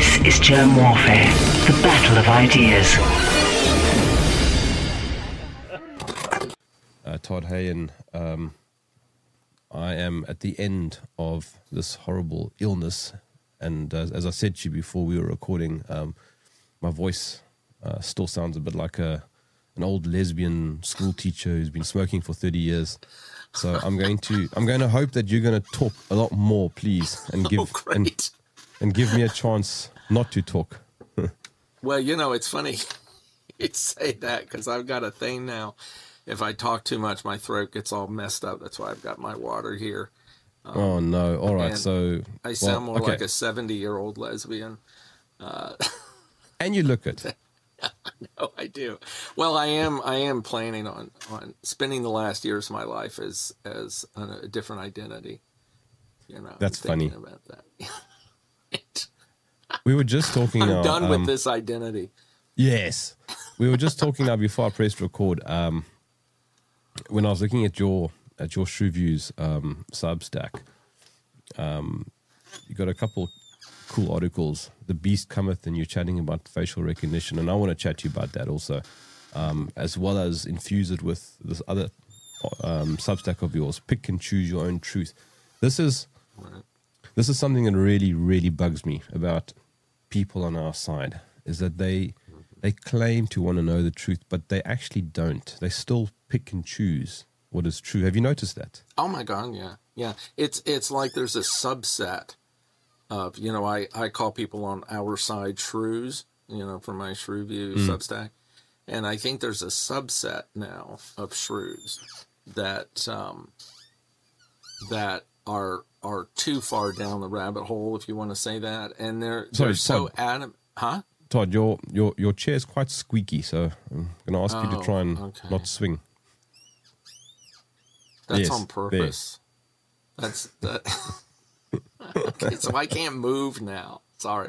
This is Germ Warfare, the battle of ideas. Todd Hayen, I am at the end of this horrible illness, and as I said to you before we were recording, my voice still sounds a bit like an old lesbian school teacher who's been smoking for 30 years. So I'm going to hope that you're going to talk a lot more, please, and give and give me a chance not to talk. Well, it's funny you say that because I've got a thing now. If I talk too much, my throat gets all messed up. That's why I've got my water here. Oh, no. All right. So I sound more like a 70-year-old lesbian. And you look it. No, I do. Well, I am planning on spending the last years of my life as a different identity. That's funny. About that. We were just talking. I'm done with this identity. Yes, we were just talking now before I pressed record. When I was looking at your Shrew Views Substack, you got a couple cool articles. The Beast Cometh, and you're chatting about facial recognition, and I want to chat to you about that also, as well as infuse it with this other Substack of yours. Pick and choose your own truth. This is something that really, really bugs me about people on our side, is that they claim to want to know the truth, but they actually don't. They still pick and choose what is true. Have you noticed that? Oh my God, yeah. It's like there's a subset of, I call people on our side shrews, for my Shrew View Substack, and I think there's a subset now of shrews that are too far down the rabbit hole, if you want to say that, and they're so adamant, huh? Todd, your chair is quite squeaky, so I'm going to ask you to try and not swing. That's on purpose. There. That's that. Okay, so I can't move now. Sorry.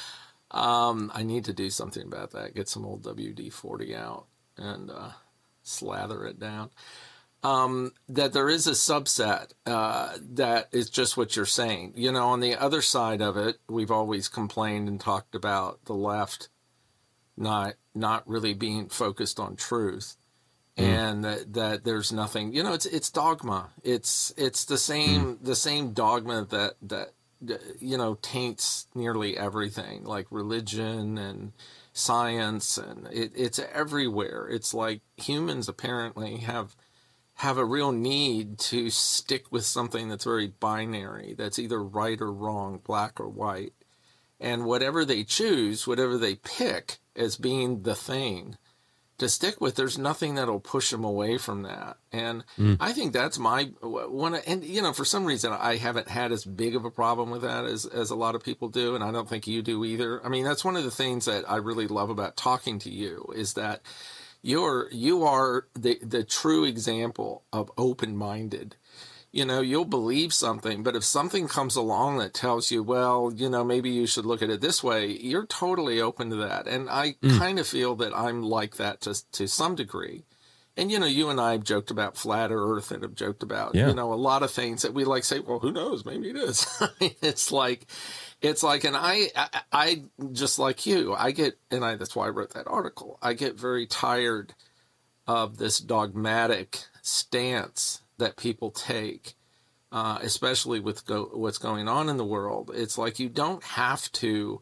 I need to do something about that. Get some old WD-40 out and slather it down. That there is a subset that is just what you're saying. On the other side of it, we've always complained and talked about the left not really being focused on truth, and that there's nothing. It's dogma. It's the same dogma that taints nearly everything, like religion and science, and it's everywhere. It's like humans apparently have a real need to stick with something that's very binary, that's either right or wrong, black or white. And whatever they choose, whatever they pick as being the thing to stick with, there's nothing that'll push them away from that. And I think that's my one. And, for some reason, I haven't had as big of a problem with that as a lot of people do. And I don't think you do either. I mean, that's one of the things that I really love about talking to you, is that you are the true example of open-minded. You'll believe something, but if something comes along that tells you, well, maybe you should look at it this way, you're totally open to that. And I kind of feel that I'm like that to some degree. And, you and I have joked about flat earth and have joked about, a lot of things that we like say, well, who knows? Maybe it is. It's like, and I just like you, that's why I wrote that article. I get very tired of this dogmatic stance that people take, especially with what's going on in the world. It's like you don't have to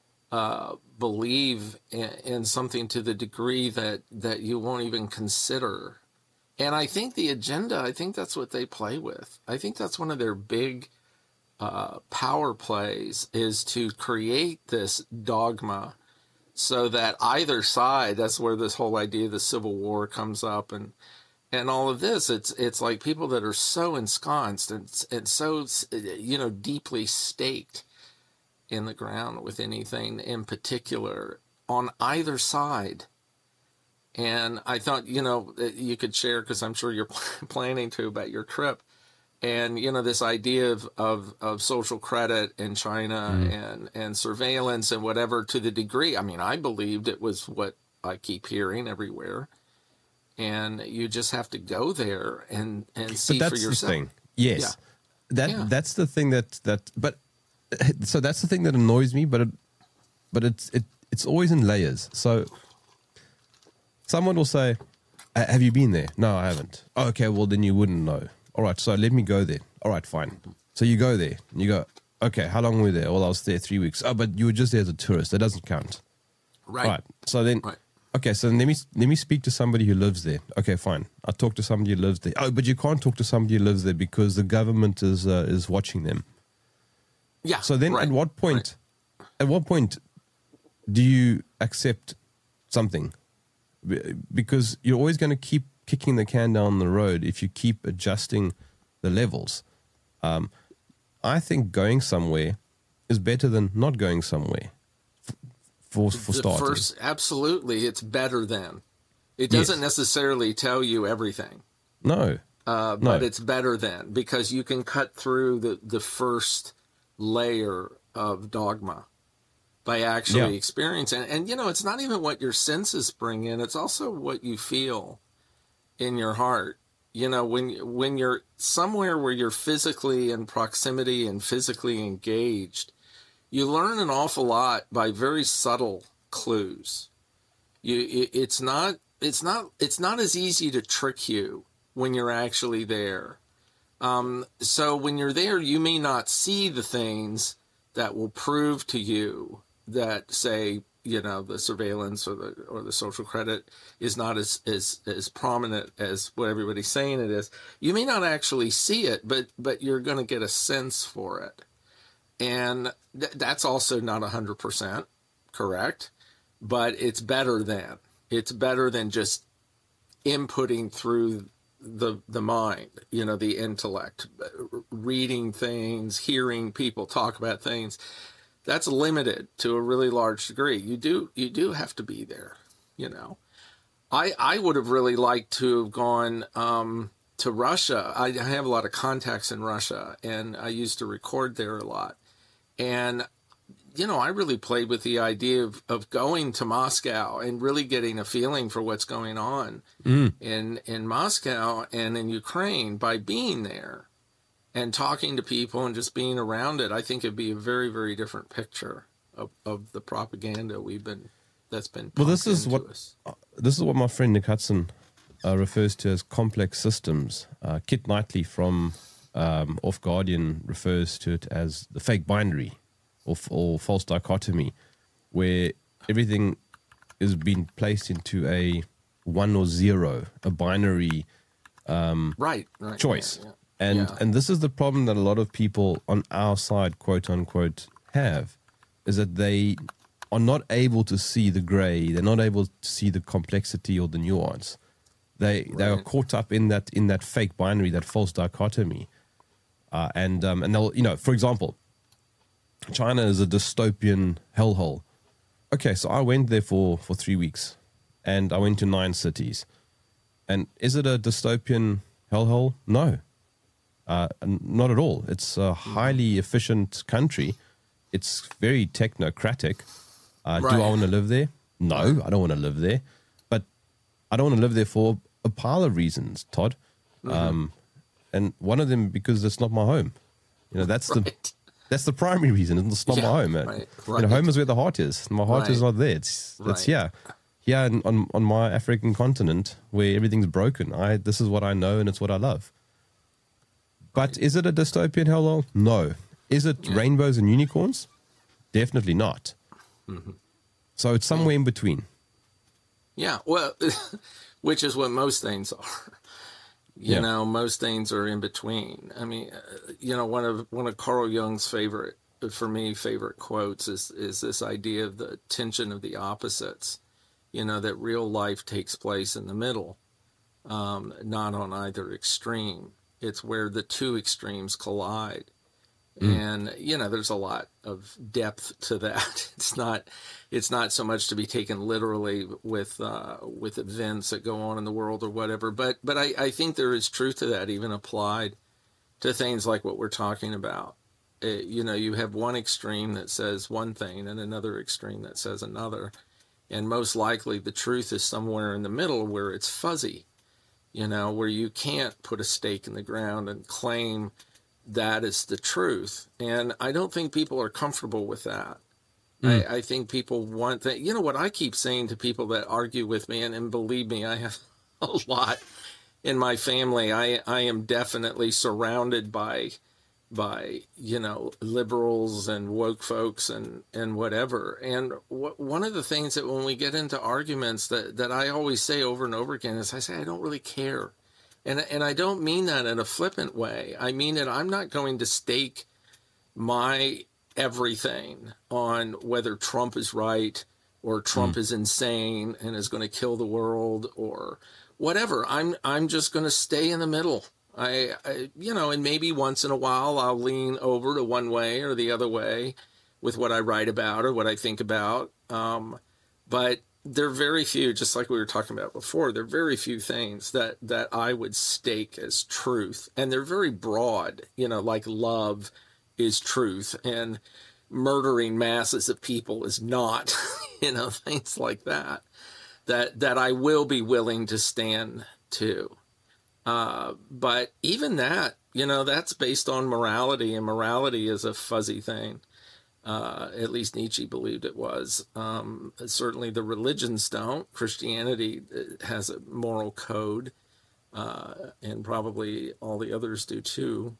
believe in something to the degree that you won't even consider. And I think the agenda, I think that's what they play with. I think that's one of their big power plays, is to create this dogma so that either side, that's where this whole idea of the Civil War comes up, and all of this, it's like people that are so ensconced and so, deeply staked in the ground with anything in particular on either side. And I thought, you could share, because I'm sure you're planning to, about your trip. And, this idea of social credit in China and surveillance and whatever, to the degree, I mean, I believed it was what I keep hearing everywhere. And you just have to go there and see for yourself. But that's the thing. Yes. Yeah. That's the thing but so that's the thing that annoys me, but but it's always in layers. So someone will say, have you been there? No, I haven't. Oh, okay, well, then you wouldn't know. All right, so let me go there. All right, fine. So you go there, and you go, okay, how long were you there? Well, I was there 3 weeks. Oh, but you were just there as a tourist. That doesn't count. Right. So then, okay, so let me speak to somebody who lives there. Okay, fine. I talk to somebody who lives there. Oh, but you can't talk to somebody who lives there because the government is watching them. Yeah. So then, at what point do you accept something? Because you're always going to keep kicking the can down the road if you keep adjusting the levels. I think going somewhere is better than not going somewhere. For starting. Absolutely, it's better than. It doesn't necessarily tell you everything. No. But it's better than, because you can cut through the first layer of dogma by actually experiencing. And, it's not even what your senses bring in. It's also what you feel in your heart. When you're somewhere where you're physically in proximity and physically engaged, you learn an awful lot by very subtle clues. It's not as easy to trick you when you're actually there. So when you're there, you may not see the things that will prove to you that, say, the surveillance or the social credit is not as prominent as what everybody's saying it is. You may not actually see it, but you're going to get a sense for it. And that's also not 100% correct, but it's better than. It's better than just inputting through the mind, the intellect, reading things, hearing people talk about things. That's limited to a really large degree. You do have to be there, I would have really liked to have gone to Russia. I have a lot of contacts in Russia, and I used to record there a lot. And, I really played with the idea of going to Moscow and really getting a feeling for what's going on in Moscow and in Ukraine by being there and talking to people and just being around it. I think it'd be a very, very different picture of the propaganda that's been pumped into us. This is what my friend Nick Hudson refers to as complex systems. Kit Knightley from Off Guardian refers to it as the fake binary or false dichotomy, where everything is being placed into a 1 or 0, a binary choice. Yeah. And this is the problem that a lot of people on our side, quote unquote, have, is that they are not able to see the gray. They're not able to see the complexity or the nuance. They are caught up in that fake binary, that false dichotomy. And they'll, for example, China is a dystopian hellhole. Okay, so I went there for 3 weeks, and I went to 9 cities. And is it a dystopian hellhole? No, not at all. It's a highly efficient country. It's very technocratic. Do I want to live there? No, I don't want to live there. But I don't want to live there for a pile of reasons, Todd. And one of them, because it's not my home. That's the primary reason. It's not my home. Home is where the heart is. My heart is not there. It's here on my African continent where everything's broken. This is what I know, and it's what I love. But is it a dystopian hellhole? No. Is it rainbows and unicorns? Definitely not. So it's somewhere in between. Yeah, well, which is what most things are. Most things are in between. I mean, one of Carl Jung's favorite quotes is this idea of the tension of the opposites. That real life takes place in the middle, not on either extreme. It's where the two extremes collide. And, there's a lot of depth to that. It's not so much to be taken literally with events that go on in the world or whatever. But I think there is truth to that, even applied to things like what we're talking about. You have one extreme that says one thing and another extreme that says another. And most likely the truth is somewhere in the middle where it's fuzzy, where you can't put a stake in the ground and claim that is the truth. And I don't think people are comfortable with that. I think people want that. You know what I keep saying to people that argue with me, and believe me, I have a lot in my family. I am definitely surrounded by liberals and woke folks and whatever. And one of the things that when we get into arguments that I always say over and over again is I say I don't really care. And I don't mean that in a flippant way. I mean that I'm not going to stake my everything on whether Trump is right or Trump is insane and is going to kill the world or whatever. I'm just going to stay in the middle. I and maybe once in a while I'll lean over to one way or the other way with what I write about or what I think about. But there are very few, just like we were talking about before, there are very few things that I would stake as truth. And they're very broad, like love is truth and murdering masses of people is not, things like that I will be willing to stand to. But even that, that's based on morality, and morality is a fuzzy thing. At least Nietzsche believed it was. Certainly the religions don't. Christianity has a moral code, and probably all the others do too,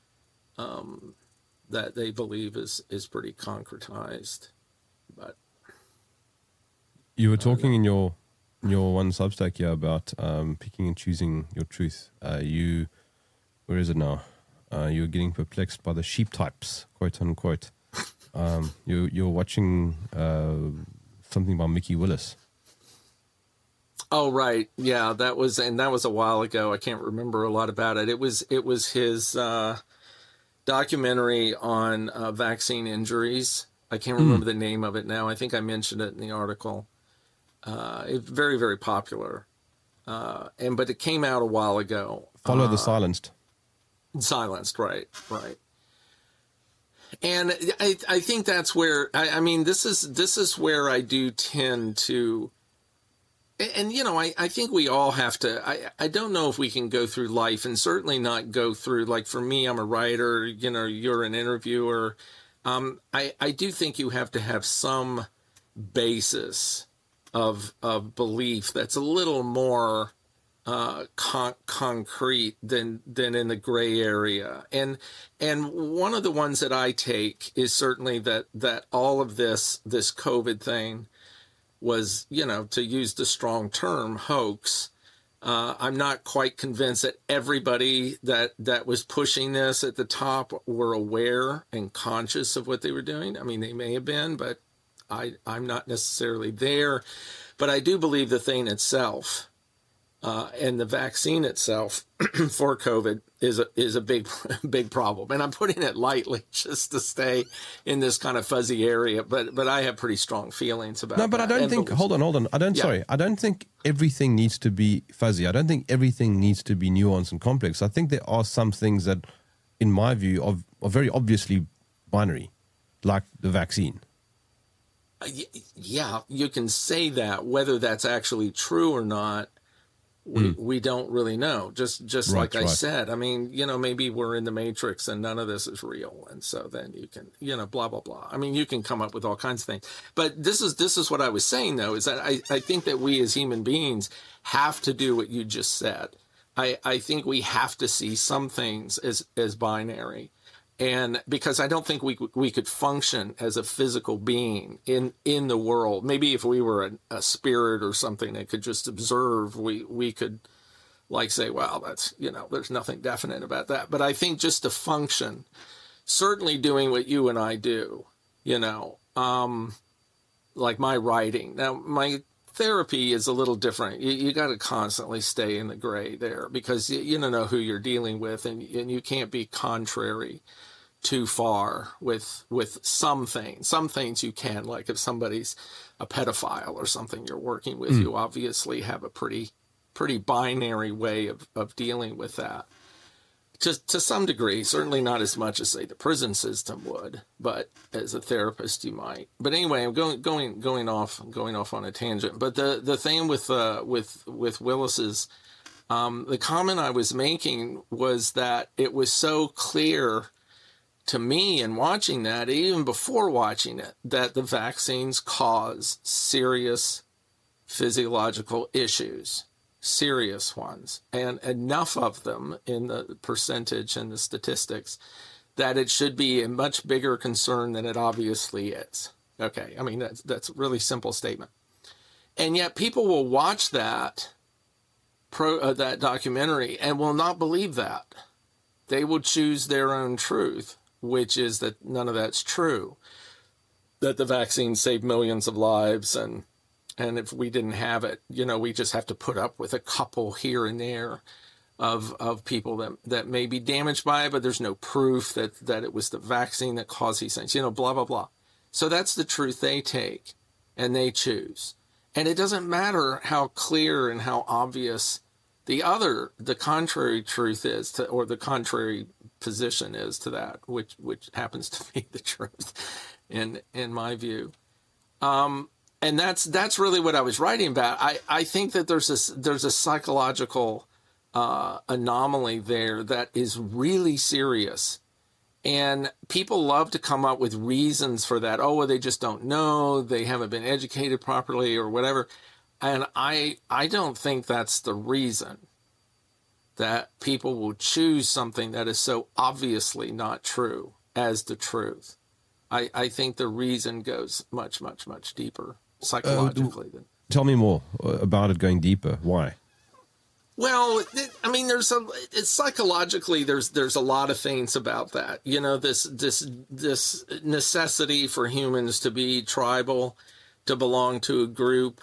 that they believe is pretty concretized. But you were talking in your one Substack here about picking and choosing your truth. Where is it now? You're getting perplexed by the sheep types, quote unquote. You're watching something by Mickey Willis. Oh, right. Yeah, that was a while ago. I can't remember a lot about it. It was his documentary on vaccine injuries. I can't remember the name of it now. I think I mentioned it in the article. It's very, very popular. But it came out a while ago. Follow the Silenced. Silenced, right. And I think that's where, this is where I do tend to, and I think we all have to, I don't know if we can go through life and certainly not go through, like for me, I'm a writer, you're an interviewer. I do think you have to have some basis of belief that's a little more concrete than in the gray area. And one of the ones that I take is certainly that all of this COVID thing was, to use the strong term, hoax. I'm not quite convinced that everybody that was pushing this at the top were aware and conscious of what they were doing. I mean, they may have been, but I'm not necessarily there. But I do believe the thing itself, and the vaccine itself for COVID is a big problem. And I'm putting it lightly just to stay in this kind of fuzzy area. But I have pretty strong feelings about that. No, but I don't think, hold on. I don't think everything needs to be fuzzy. I don't think everything needs to be nuanced and complex. I think there are some things that, in my view, are very obviously binary, like the vaccine. Yeah, you can say that. Whether that's actually true or not, we don't really know. Just right, like I said, I mean, maybe we're in the Matrix and none of this is real. And so then you can, blah, blah, blah. I mean, you can come up with all kinds of things. But this is what I was saying, though, is that I think that we as human beings have to do what you just said. I think we have to see some things as binary. And because I don't think we could function as a physical being in the world. Maybe if we were a spirit or something that could just observe, we could like say, well, that's, there's nothing definite about that. But I think just to function, certainly doing what you and I do, like my writing. Now, my therapy is a little different. You got to constantly stay in the gray there because you don't know who you're dealing with, and you can't be contrary too far with some things. Some things you can, like if somebody's a pedophile or something you're working with, you obviously have a pretty binary way of dealing with that. To some degree, certainly not as much as say the prison system would, but as a therapist you might. But anyway, I'm going off on a tangent. But the thing with Willis's, the comment I was making was that it was so clear to me in watching that, even before watching it, that the vaccines cause serious physiological issues, serious ones, and enough of them in the percentage and the statistics that it should be a much bigger concern than it obviously is. Okay, I mean, that's a really simple statement. And yet people will watch that that documentary and will not believe that. They will choose their own truth, which is that none of that's true, that the vaccine saved millions of lives, and if we didn't have it, we just have to put up with a couple here and there of people that may be damaged by it, but there's no proof that it was the vaccine that caused these things, blah, blah, blah. So that's the truth they take and they choose. And it doesn't matter how clear and how obvious the contrary truth is to, or the contrary position is to that, which happens to be the truth in my view. And that's really what I was writing about. I think that there's a psychological anomaly there that is really serious. And people love to come up with reasons for that. Oh, well, they just don't know. They haven't been educated properly or whatever. And I don't think that's the reason that people will choose something that is so obviously not true as the truth. I think the reason goes much, much, much deeper psychologically. Tell me more about it going deeper. Why? Well, I mean, psychologically, there's a lot of things about that. This necessity for humans to be tribal, to belong to a group,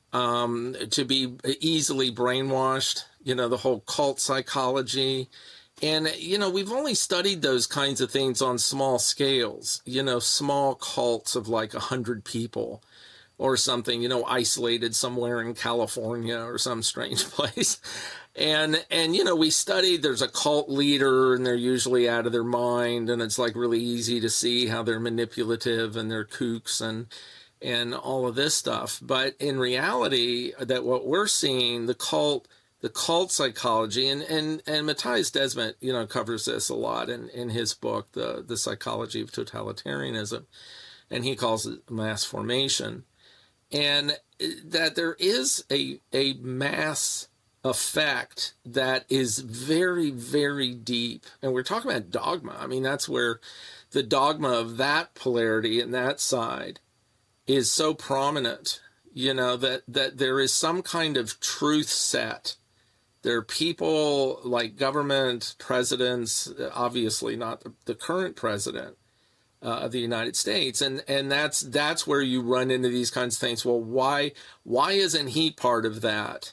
to be easily brainwashed. The whole cult psychology, and we've only studied those kinds of things on small scales. Small cults of like 100 people. Or something, isolated somewhere in California or some strange place. And we studied, there's a cult leader and they're usually out of their mind. And it's like really easy to see how they're manipulative and they're kooks and all of this stuff. But in reality, that what we're seeing, the cult psychology, and Matthias Desmet, covers this a lot in his book, The Psychology of Totalitarianism. And he calls it mass formation. And that there is a mass effect that is very, very deep. And we're talking about dogma. I mean, that's where the dogma of that polarity and that side is so prominent, that there is some kind of truth set. There are people like government, presidents, obviously not the current president, of the United States, and that's where you run into these kinds of things. Well, why isn't he part of that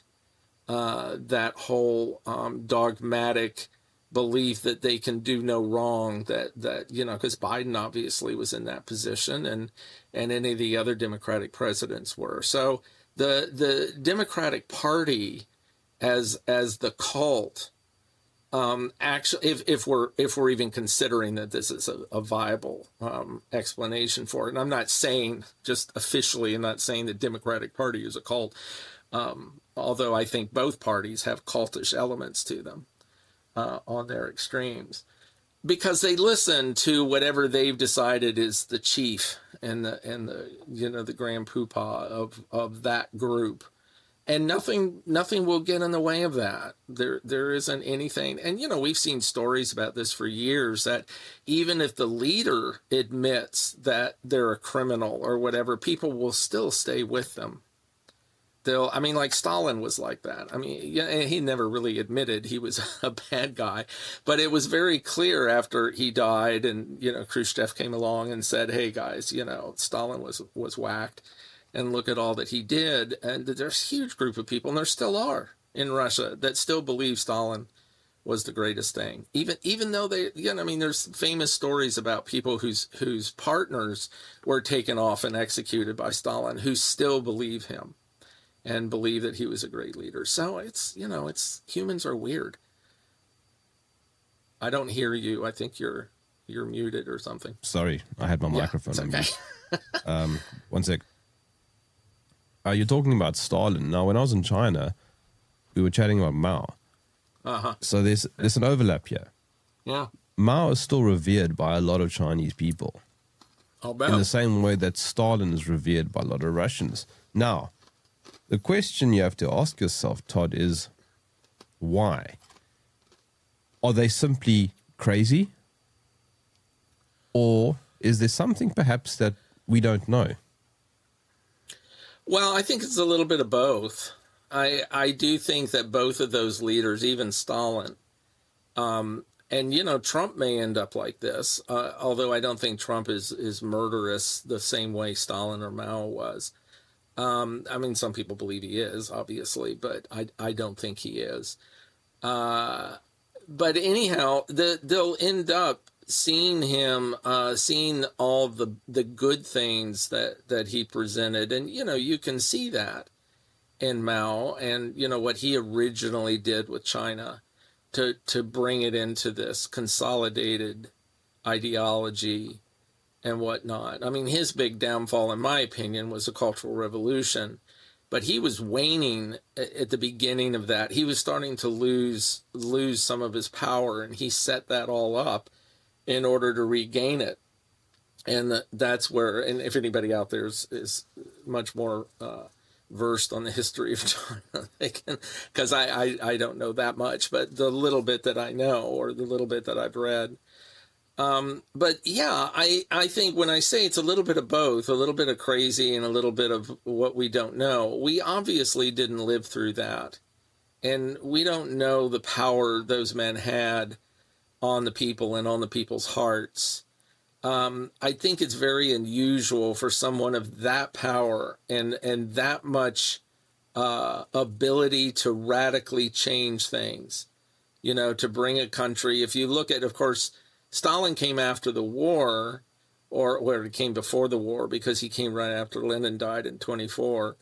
whole dogmatic belief that they can do no wrong? That because Biden obviously was in that position, and any of the other Democratic presidents were. So the Democratic Party as the cult. Actually, if we're even considering that this is a viable explanation for it, and I'm not saying just officially, I'm not saying the Democratic Party is a cult, although I think both parties have cultish elements to them on their extremes, because they listen to whatever they've decided is the chief and the grand poobah of that group. And nothing will get in the way of that. There isn't anything. And, we've seen stories about this for years, that even if the leader admits that they're a criminal or whatever, people will still stay with them. Like Stalin was like that. I mean, he never really admitted he was a bad guy, but it was very clear after he died and, Khrushchev came along and said, hey guys, Stalin was whacked. And look at all that he did. And there's a huge group of people, and there still are in Russia, that still believe Stalin was the greatest thing. Even though there's famous stories about people whose partners were taken off and executed by Stalin, who still believe him and believe that he was a great leader. So it's humans are weird. I don't hear you. I think you're muted or something. Sorry, I had my microphone on okay. mute. One sec. You're talking about Stalin. Now, when I was in China, we were chatting about Mao. Uh-huh. So there's an overlap here. Yeah. Mao is still revered by a lot of Chinese people I'll in the bet. same way that Stalin is revered by a lot of Russians. Now, the question you have to ask yourself, Todd, is why? Are they simply crazy? Or is there something perhaps that we don't know? Well, I think it's a little bit of both. I do think that both of those leaders, even Stalin, and Trump may end up like this, although I don't think Trump is murderous the same way Stalin or Mao was. I mean, some people believe he is, obviously, but I don't think he is. But anyhow, they'll end up seeing him, seeing all the good things that he presented, and you can see that in Mao, and what he originally did with China to bring it into this consolidated ideology and whatnot. I mean, his big downfall, in my opinion, was the Cultural Revolution. But he was waning at the beginning of that. He was starting to lose some of his power, and he set that all up in order to regain it. And that's where, and if anybody out there is much more versed on the history of China, they can, because I don't know that much, but the little bit that I know, or the little bit that I've read. But yeah, I think when I say it's a little bit of both, a little bit of crazy and a little bit of what we don't know, we obviously didn't live through that. And we don't know the power those men had on the people and on the people's hearts. I think it's very unusual for someone of that power and that much ability to radically change things, to bring a country. If you look at, of course, Stalin came after the war, or he came before the war, because he came right after Lenin died in 1924.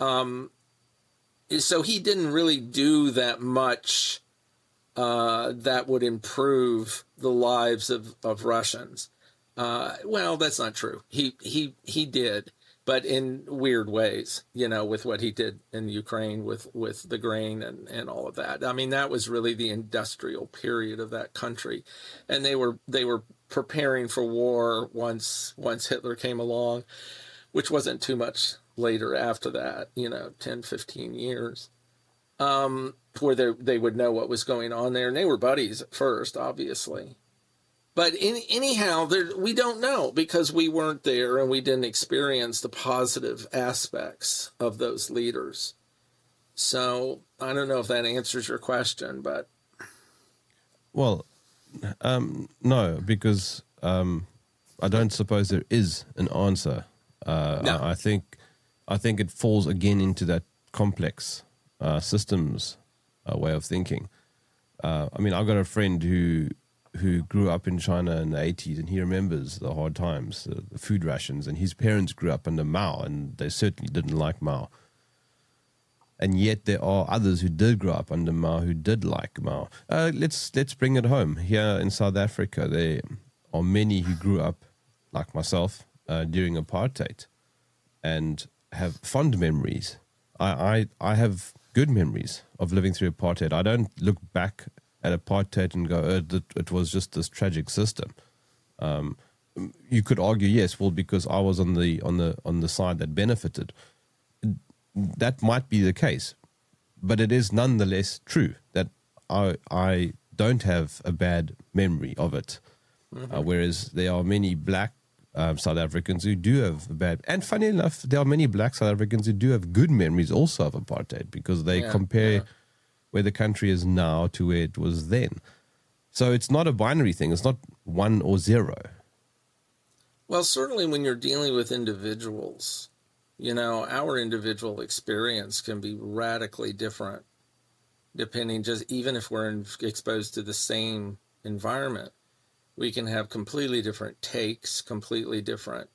So he didn't really do that much that would improve the lives of Russians. Well, that's not true. He did, but in weird ways, with what he did in Ukraine with the grain and all of that. I mean, that was really the industrial period of that country. And they were preparing for war once Hitler came along, which wasn't too much later after that, 10, 15 years, where they would know what was going on there. And they were buddies at first, obviously. But anyhow, we don't know, because we weren't there and we didn't experience the positive aspects of those leaders. So I don't know if that answers your question, but. Well, no, because I don't suppose there is an answer. No. I think it falls again into that complex systems way of thinking. I mean, I've got a friend who grew up in China in the 80s, and he remembers the hard times, the food rations, and his parents grew up under Mao, and they certainly didn't like Mao. And yet there are others who did grow up under Mao who did like Mao. Let's bring it home. Here in South Africa, there are many who grew up, like myself, during apartheid, and have fond memories. I have good memories of living through apartheid. I don't look back at apartheid and go, it was just this tragic system. You could argue, yes, well, because I was on the side that benefited. That might be the case, but it is nonetheless true that I don't have a bad memory of it. Mm-hmm. Whereas there are many black South Africans who do have bad, and funny enough, there are many black South Africans who do have good memories also of apartheid, because they compare where the country is now to where it was then. So it's not a binary thing. It's not 1 or 0. Well, certainly when you're dealing with individuals, our individual experience can be radically different, depending, just even if we're exposed to the same environment. We can have completely different takes, completely different,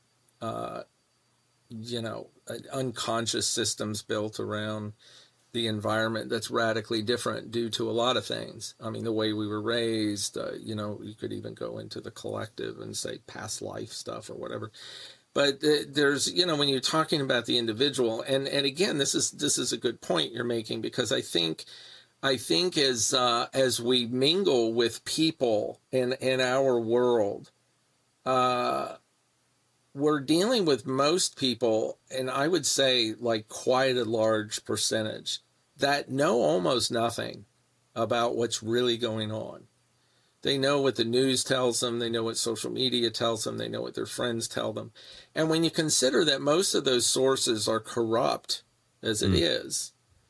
unconscious systems built around the environment that's radically different due to a lot of things. I mean, the way we were raised, you could even go into the collective and say past life stuff or whatever. But there's, when you're talking about the individual, and again, this is a good point you're making, because I think I think as we mingle with people in our world, we're dealing with most people, and I would say like quite a large percentage, that know almost nothing about what's really going on. They know what the news tells them. They know what social media tells them. They know what their friends tell them. And when you consider that most of those sources are corrupt, as it is,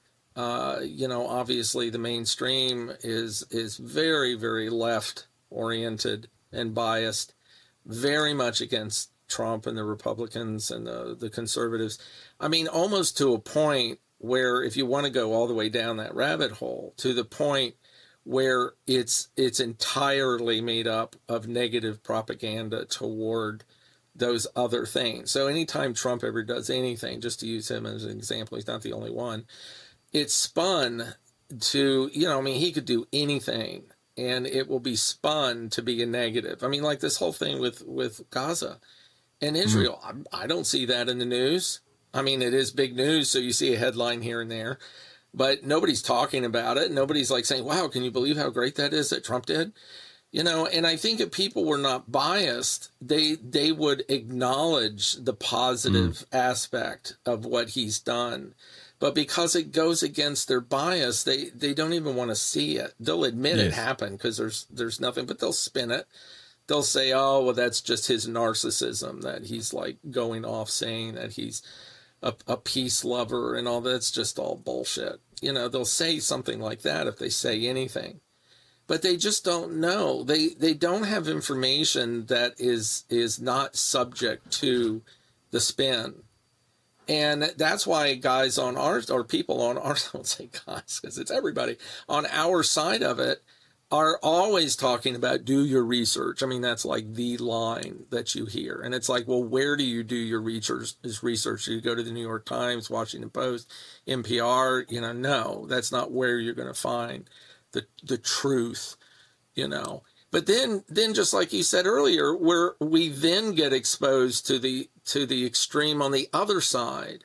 obviously the mainstream is very, very left oriented and biased, very much against Trump and the Republicans and the conservatives. I mean, almost to a point where, if you want to go all the way down that rabbit hole, to the point where it's entirely made up of negative propaganda toward those other things. So anytime Trump ever does anything, just to use him as an example, he's not the only one, it's spun to, he could do anything and it will be spun to be a negative. I mean, like this whole thing with Gaza and Israel, I don't see that in the news. I mean, it is big news, so you see a headline here and there, but nobody's talking about it. Nobody's like saying, wow, can you believe how great that is that Trump did? And I think if people were not biased, they would acknowledge the positive aspect of what he's done. But because it goes against their bias, they don't even want to see it. They'll admit it happened because there's nothing, but they'll spin it. They'll say, oh, well, that's just his narcissism, that he's like going off saying that he's a peace lover and all that's just all bullshit. They'll say something like that if they say anything. But they just don't know. They don't have information that is not subject to the spin. And that's why guys on our, or people on our, I won't say guys because it's everybody, on our side of it are always talking about do your research. I mean, that's like the line that you hear. And it's like, well, where do you do your research? Do you go to the New York Times, Washington Post, NPR? No, that's not where you're going to find the truth, But then just like you said earlier, where we then get exposed to the extreme on the other side,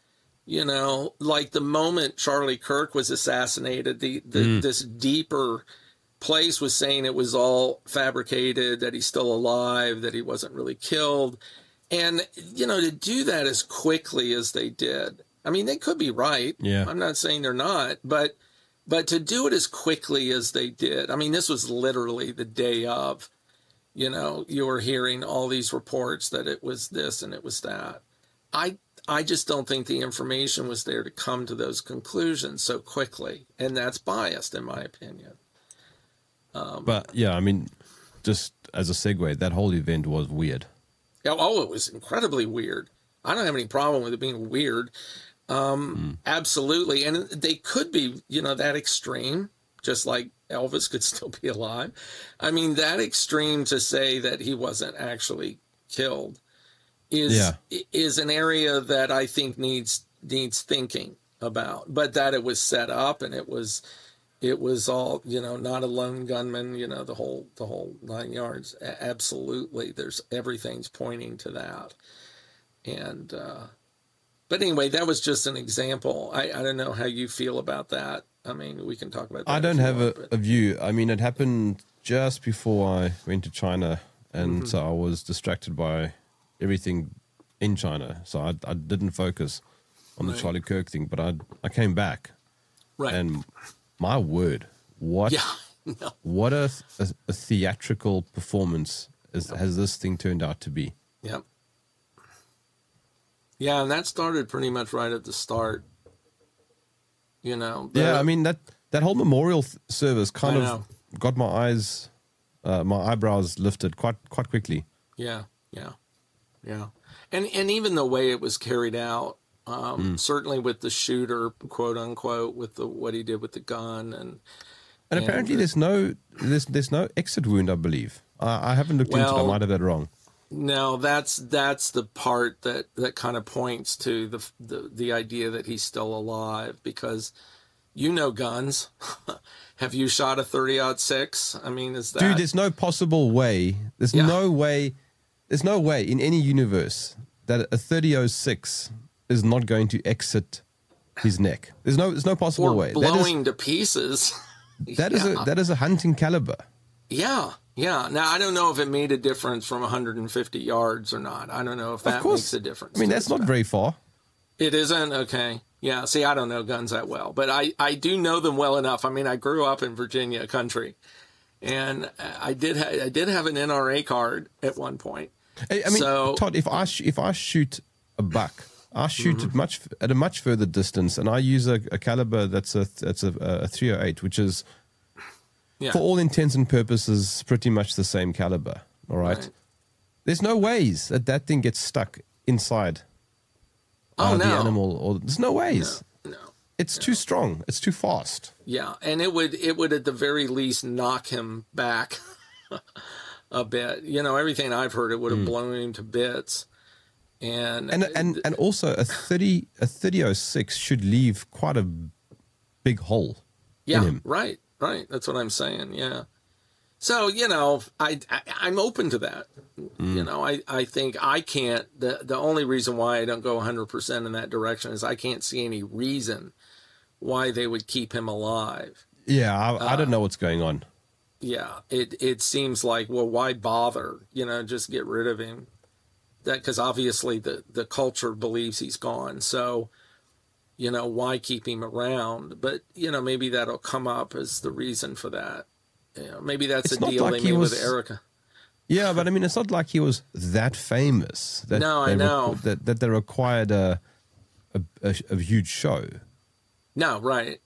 like the moment Charlie Kirk was assassinated, this deeper place was saying it was all fabricated, that he's still alive, that he wasn't really killed. And, to do that as quickly as they did, I mean, they could be right. Yeah. I'm not saying they're not, but to do it as quickly as they did, I mean, this was literally the day of, you were hearing all these reports that it was this and it was that. I just don't think the information was there to come to those conclusions so quickly. And that's biased, in my opinion. But yeah, I mean, just as a segue, that whole event was weird. Oh, it was incredibly weird. I don't have any problem with it being weird. Absolutely. And they could be, that extreme, just like Elvis could still be alive. I mean, that extreme to say that he wasn't actually killed is an area that I think needs thinking about, but that it was set up and it was all, not a lone gunman, the whole 9 yards. Absolutely. Everything's pointing to that. And, but anyway, that was just an example. I don't know how you feel about that. I mean, we can talk about that. I don't have a view. I mean, it happened just before I went to China, and so I was distracted by everything in China. So I didn't focus on the Charlie Kirk thing, but I came back. Right. And my word, what a theatrical performance has this thing turned out to be. Yep. Yeah, and that started pretty much right at the start. I mean, that whole memorial service kind of got my eyebrows lifted quite quickly. Yeah. And even the way it was carried out, certainly with the shooter, quote unquote, with what he did with the gun, and apparently there's no exit wound, I believe. I haven't looked into it. I might have that wrong. No, that's the part that kind of points to the idea that he's still alive, because guns. Have you shot a 30-06? I mean, is that... Dude, there's no possible way. There's no way in any universe that a 30-06 is not going to exit his neck. There's no possible or way. blowing to pieces. That is a hunting caliber. Yeah. Now, I don't know if it made a difference from 150 yards or not. I don't know if that makes a difference. I mean, that's not very far. It isn't? Okay. Yeah. See, I don't know guns that well, but I do know them well enough. I mean, I grew up in Virginia country, and I did have an NRA card at one point. I mean, so, Todd, if I shoot a buck, I shoot at a much further distance, and I use a caliber that's a 308, which is, for all intents and purposes, pretty much the same caliber. All right. There's no ways that thing gets stuck inside the animal, or there's no ways. No. It's too strong. It's too fast. Yeah, and it would at the very least knock him back a bit. You know, everything I've heard, it would have blown him to bits. And also a 3006 should leave quite a big hole in him. Right. That's what I'm saying. Yeah. So, you know, I'm open to that. You know, I think I can't, the only reason why I don't go 100% in that direction is I can't see any reason why they would keep him alive. Yeah. I don't know what's going on. Yeah. It seems like, well, why bother? You know, just get rid of him. Because obviously the culture believes he's gone. So, you know, why keep him around? But, you know, maybe that'll come up as the reason for that. You know, maybe that's a deal they made with Erica. Yeah, but I mean, it's not like he was that famous. I know. That they required a huge show. No, right.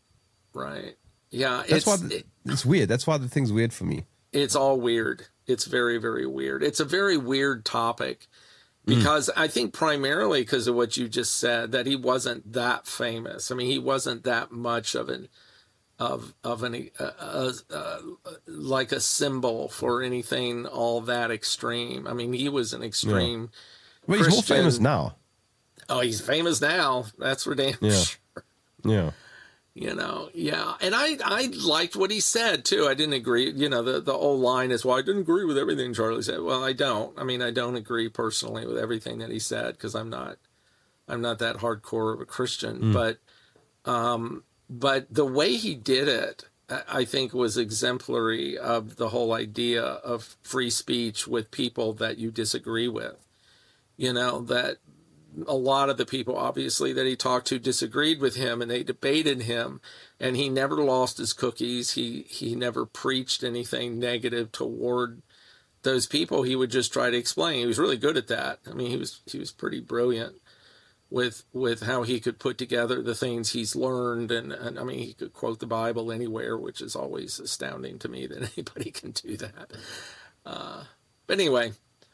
Yeah. It's weird. That's why the thing's weird for me. It's all weird. It's very, very weird. It's a very weird topic. Because I think primarily because of what you just said, that he wasn't that famous. I mean, he wasn't that much of like a symbol for anything all that extreme. I mean, he was an extreme. Well, he's more famous now. Oh, he's famous now. That's for damn sure. Yeah. You know, yeah. And I liked what he said, too. I didn't agree. You know, the old line is, well, I didn't agree with everything Charlie said. Well, I don't. I mean, I don't agree personally with everything that he said because I'm not that hardcore of a Christian. But the way he did it, I think, was exemplary of the whole idea of free speech with people that you disagree with. You know, that a lot of the people, obviously, that he talked to disagreed with him, and they debated him, and he never lost his cookies. He never preached anything negative toward those people. He would just try to explain. He was really good at that. I mean, he was pretty brilliant with how he could put together the things he's learned, and I mean, he could quote the Bible anywhere, which is always astounding to me that anybody can do that. But anyway,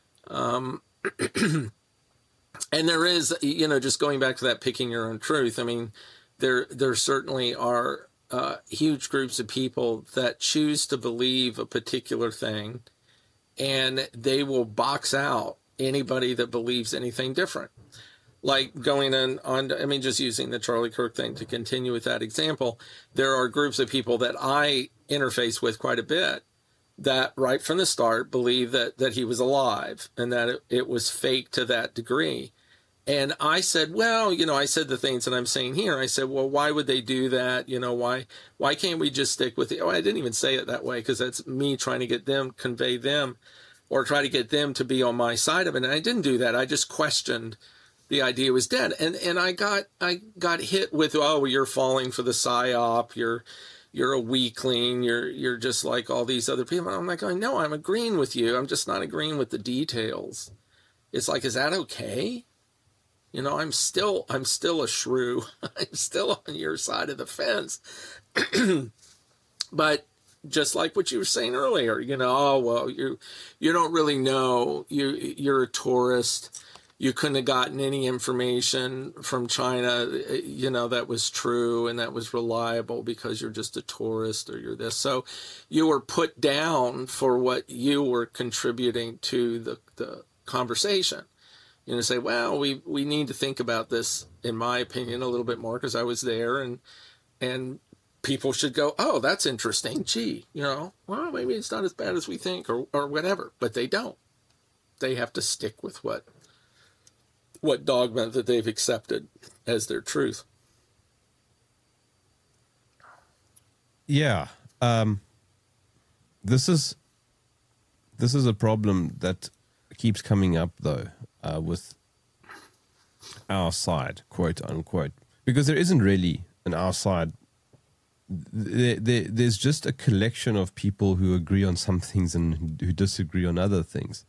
and there is, you know, just going back to that picking your own truth, I mean, there certainly are huge groups of people that choose to believe a particular thing, and they will box out anybody that believes anything different. Like going on, I mean, just using the Charlie Kirk thing to continue with that example, there are groups of people that I interface with quite a bit that right from the start believe that he was alive and that it was fake to that degree. And I said, well, you know, I said the things that I'm saying here. I said, well, why would they do that? You know, why can't we just stick with it? Oh, I didn't even say it that way because that's me trying to get them, convey them, or try to get them to be on my side of it. And I didn't do that. I just questioned the idea was dead. And I got hit with, oh, you're falling for the psyop. You're a weakling. You're just like all these other people. I'm like, no, I'm agreeing with you. I'm just not agreeing with the details. It's like, is that okay? You know, I'm still a shrew. I'm still on your side of the fence. But just like what you were saying earlier, you know, oh, well, you don't really know. You're a tourist. You couldn't have gotten any information from China, you know, that was true and that was reliable because you're just a tourist or you're this. So you were put down for what you were contributing to the conversation. You know, say, well, we need to think about this, in my opinion, a little bit more because I was there, and people should go, oh, that's interesting. Gee, you know, well, maybe it's not as bad as we think or whatever, but they don't. They have to stick with what dogma that they've accepted as their truth. Yeah. This is a problem that keeps coming up, though, with our side, quote unquote, because there isn't really an our side. There's just a collection of people who agree on some things and who disagree on other things.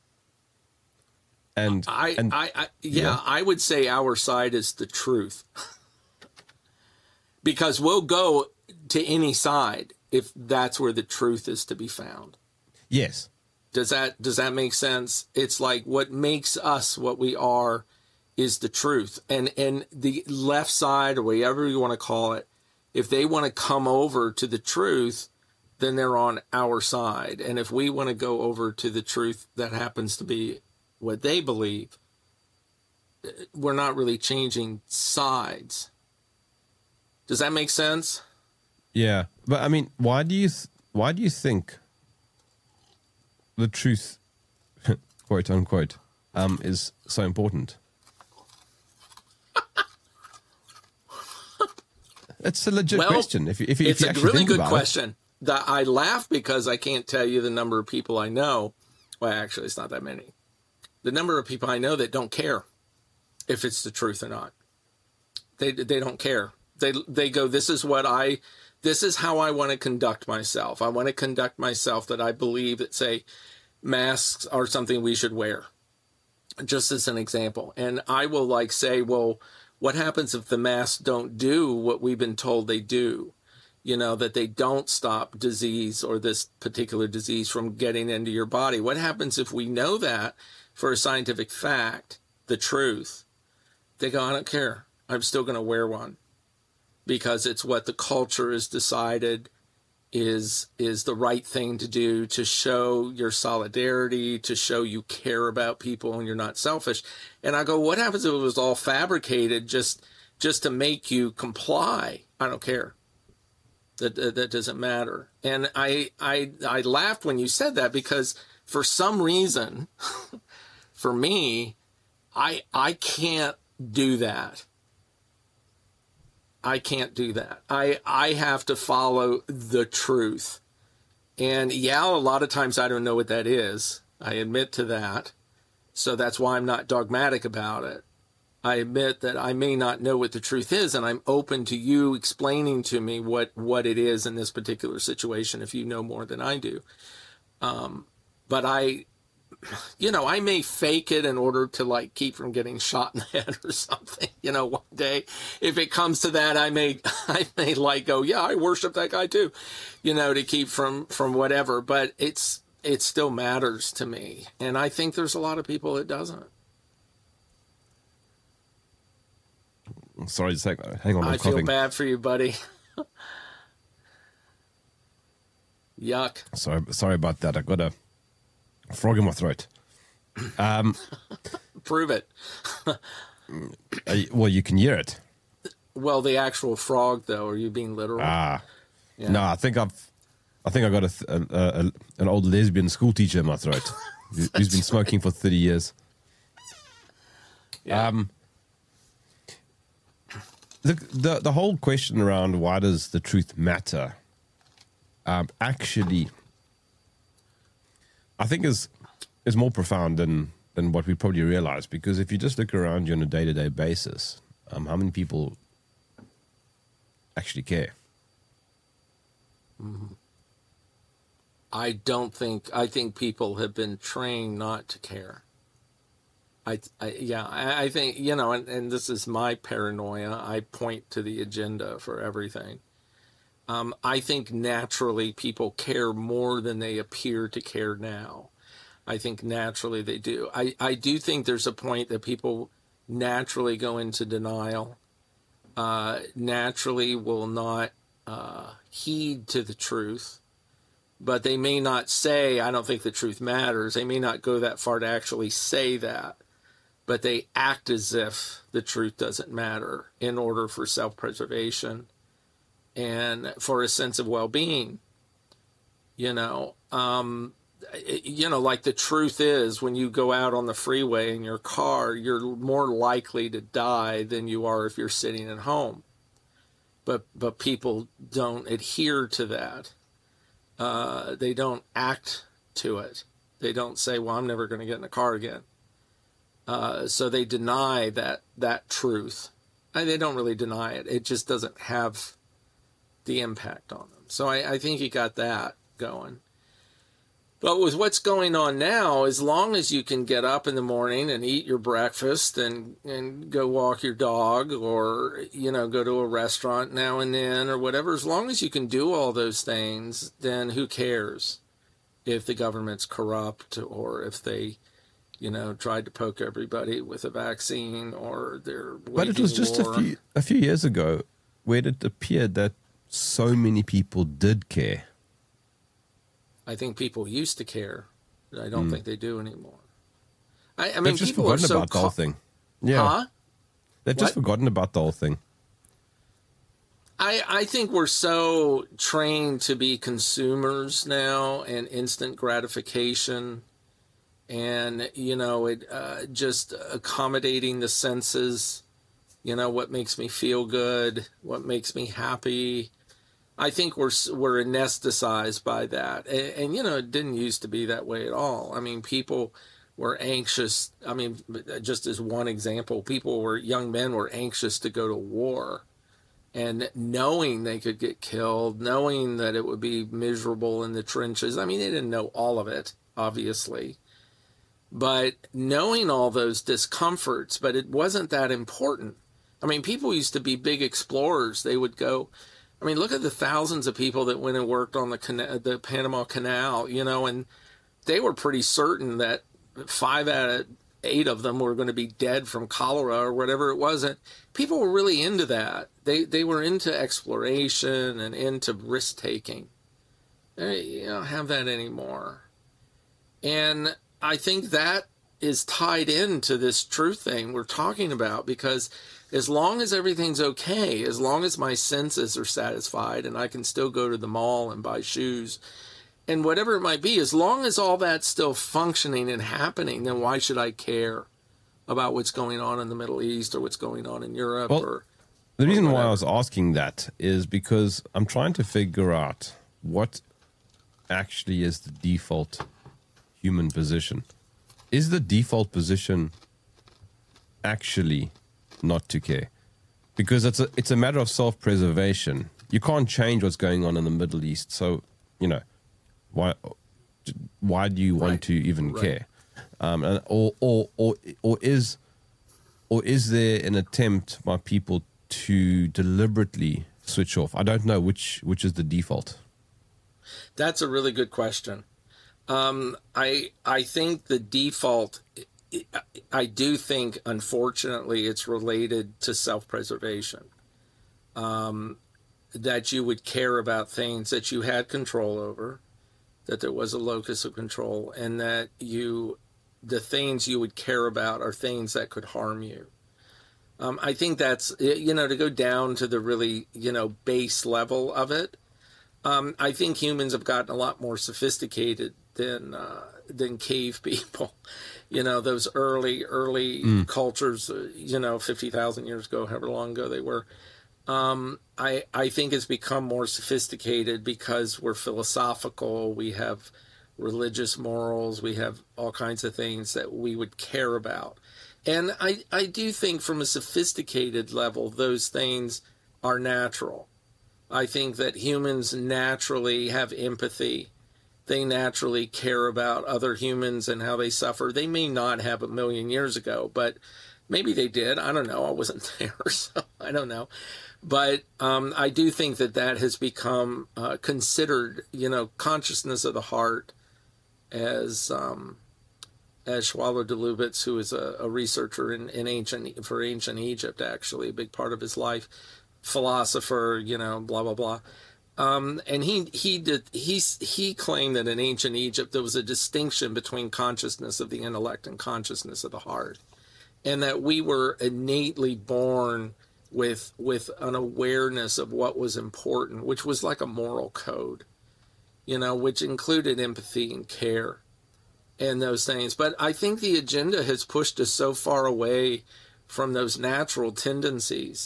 And I would say our side is the truth. Because we'll go to any side if that's where the truth is to be found. Yes. Does that make sense? It's like what makes us what we are is the truth. And the left side, or whatever you want to call it, if they want to come over to the truth, then they're on our side. And if we want to go over to the truth that happens to be what they believe, we're not really changing sides. Does that make sense? Yeah, but I mean, why do you think the truth, quote unquote, is so important? It's a legit question. It's a really good question. I laugh because I can't tell you the number of people I know. Well, actually, it's not that many. The number of people I know that don't care if it's the truth or not. They don't care. They go, this is how I want to conduct myself. I want to conduct myself that I believe that, say, masks are something we should wear, just as an example. And I will say, well, what happens if the masks don't do what we've been told they do? That they don't stop disease or this particular disease from getting into your body. What happens if we know that for a scientific fact, the truth? They go, I don't care. I'm still going to wear one because it's what the culture has decided is the right thing to do, to show your solidarity, to show you care about people and you're not selfish. And I go, what happens if it was all fabricated just to make you comply? I don't care. That doesn't matter. And I laughed when you said that because for some reason, for me, I can't do that. I can't do that. I have to follow the truth. And yeah, a lot of times I don't know what that is. I admit to that. So that's why I'm not dogmatic about it. I admit that I may not know what the truth is, and I'm open to you explaining to me what it is in this particular situation if you know more than I do. But I may fake it in order to keep from getting shot in the head or something. One day, if it comes to that, I may go, yeah, I worship that guy too, to keep from whatever. But it still matters to me, and I think there's a lot of people it doesn't. Sorry, just hang on. I feel bad for you, buddy. Yuck. Sorry about that. I got a frog in my throat. Prove it. Well, you can hear it. Well, the actual frog, though. Are you being literal? Yeah. No, I think I got an old lesbian school teacher in my throat who's been smoking for 30 years. Yeah. The whole question around why does the truth matter, actually, I think is more profound than what we probably realize. Because if you just look around you on a day-to-day basis, how many people actually care? Mm-hmm. I think people have been trained not to care. I think, and this is my paranoia. I point to the agenda for everything. I think naturally people care more than they appear to care now. I think naturally they do. I do think there's a point that people naturally go into denial, naturally will not heed to the truth. But they may not say, I don't think the truth matters. They may not go that far to actually say that. But they act as if the truth doesn't matter in order for self-preservation and for a sense of well-being. Like the truth is when you go out on the freeway in your car, you're more likely to die than you are if you're sitting at home. but people don't adhere to that. They don't act to it. They don't say, well, I'm never going to get in a car again. So they deny that truth. They don't really deny it. It just doesn't have the impact on them. So I think you got that going. But with what's going on now, as long as you can get up in the morning and eat your breakfast and go walk your dog, or, go to a restaurant now and then or whatever, as long as you can do all those things, then who cares if the government's corrupt, or if they, tried to poke everybody with a vaccine, or they're waging But it was just war. a few years ago where it appeared that so many people did care. I think people used to care. I don't think they do anymore. I mean, They've just people are forgotten so about the whole thing. Yeah. Huh? They've just What? forgotten about the whole thing. I think we're so trained to be consumers now, and instant gratification, and just accommodating the senses. What makes me feel good, what makes me happy. I think we're anesthetized by that, and it didn't used to be that way at all. I mean, people were anxious. I mean, just as one example, young men were anxious to go to war. And knowing they could get killed, knowing that it would be miserable in the trenches. I mean, they didn't know all of it, obviously. But knowing all those discomforts, but it wasn't that important. I mean, people used to be big explorers. They would go, I mean, look at the thousands of people that went and worked on the Panama Canal, and they were pretty certain that 5 out of 8 of them were going to be dead from cholera or whatever it was. And people were really into that. They were into exploration and into risk taking. You don't have that anymore. And I think that is tied into this truth thing we're talking about, because as long as everything's okay, as long as my senses are satisfied and I can still go to the mall and buy shoes and whatever it might be, as long as all that's still functioning and happening, then why should I care about what's going on in the Middle East or what's going on in Europe? The reason why I whatever. was asking that is because I'm trying to figure out what actually is the default human position. Is the default position actually not to care? Because it's a matter of self-preservation. You can't change what's going on in the Middle East. So, why do you want to even care? Or is there an attempt by people to deliberately switch off? I don't know which is the default. That's a really good question. I think the default, I do think, unfortunately, it's related to self-preservation. That you would care about things that you had control over, that there was a locus of control, and that the things you would care about are things that could harm you. I think that's, to go down to the really, base level of it. I think humans have gotten a lot more sophisticated than cave people. Those early cultures, 50,000 years ago, however long ago they were. I think it's become more sophisticated because we're philosophical. We have religious morals. We have all kinds of things that we would care about. And I do think from a sophisticated level, those things are natural. I think that humans naturally have empathy. They naturally care about other humans and how they suffer. They may not have a million years ago, but maybe they did. I don't know. I wasn't there, so I don't know. But I do think that has become considered, consciousness of the heart, as Schwaller de Lubitz, who is a researcher in ancient Egypt, actually, a big part of his life, philosopher, blah blah blah. And he claimed that in ancient Egypt there was a distinction between consciousness of the intellect and consciousness of the heart, and that we were innately born with an awareness of what was important, which was like a moral code, which included empathy and care and those things. But I think the agenda has pushed us so far away from those natural tendencies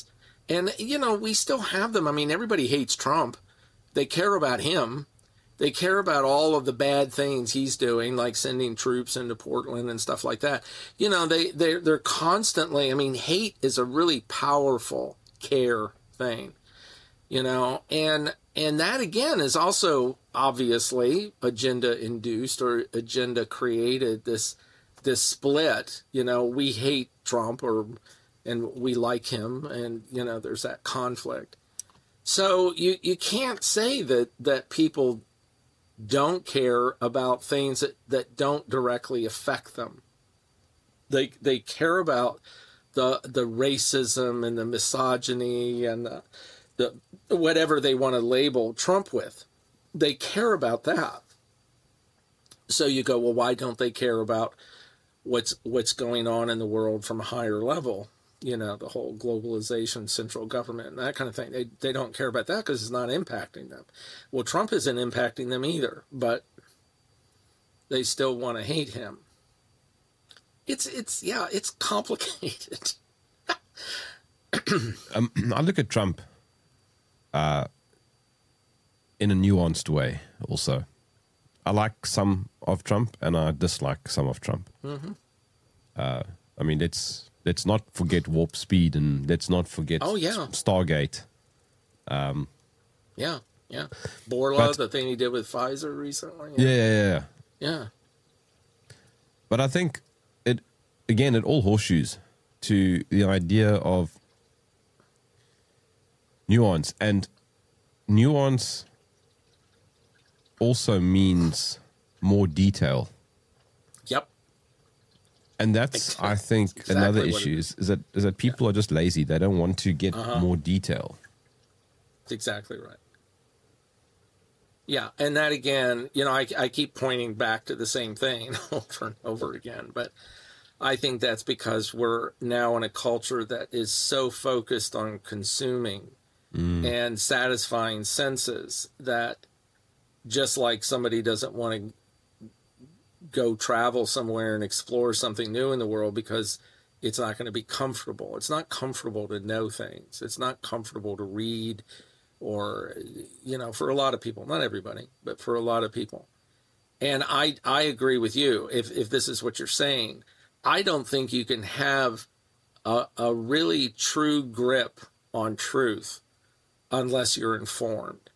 And, we still have them. I mean, everybody hates Trump. They care about him. They care about all of the bad things he's doing, like sending troops into Portland and stuff like that. They're constantly, I mean, hate is a really powerful care thing, and that again is also obviously agenda induced or agenda created, this split. We hate Trump and we like him, and there's that conflict. So you can't say that people don't care about things that don't directly affect them. They care about the racism and the misogyny and the whatever they want to label Trump with. They care about that. So you go, well, why don't they care about what's going on in the world from a higher level? The whole globalization, central government, and that kind of thing. They don't care about that because it's not impacting them. Well, Trump isn't impacting them either, but they still want to hate him. It's complicated. I look at Trump in a nuanced way also. I like some of Trump and I dislike some of Trump. Mm-hmm. I mean, let's not forget Warp Speed, and let's not forget Stargate. Yeah. Borla, the thing he did with Pfizer recently. Yeah. But I think it all horseshoes to the idea of nuance, and nuance also means more detail. Yep. And that's, I think, exactly another issue is that people are just lazy. They don't want to get more detail. That's exactly right. Yeah, and that again, I keep pointing back to the same thing over and over again, but I think that's because we're now in a culture that is so focused on consuming and satisfying senses that just like somebody doesn't want to go travel somewhere and explore something new in the world because it's not going to be comfortable. It's not comfortable to know things. It's not comfortable to read, or, for a lot of people, not everybody, but for a lot of people. And I agree with you. If this is what you're saying, I don't think you can have a really true grip on truth unless you're informed.